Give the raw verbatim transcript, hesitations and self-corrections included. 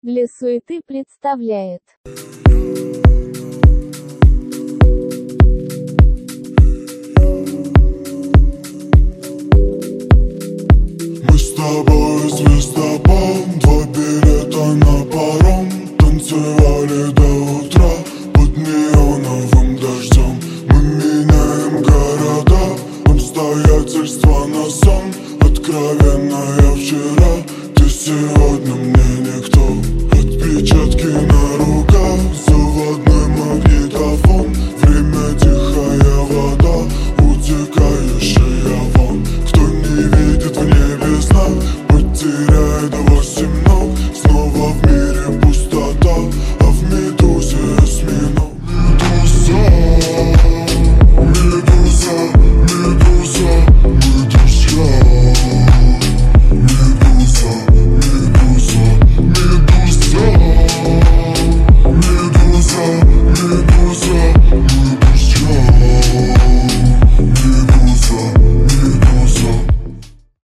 Для суеты представляет. Мы с тобой звездопад, два билета на паром, танцевали до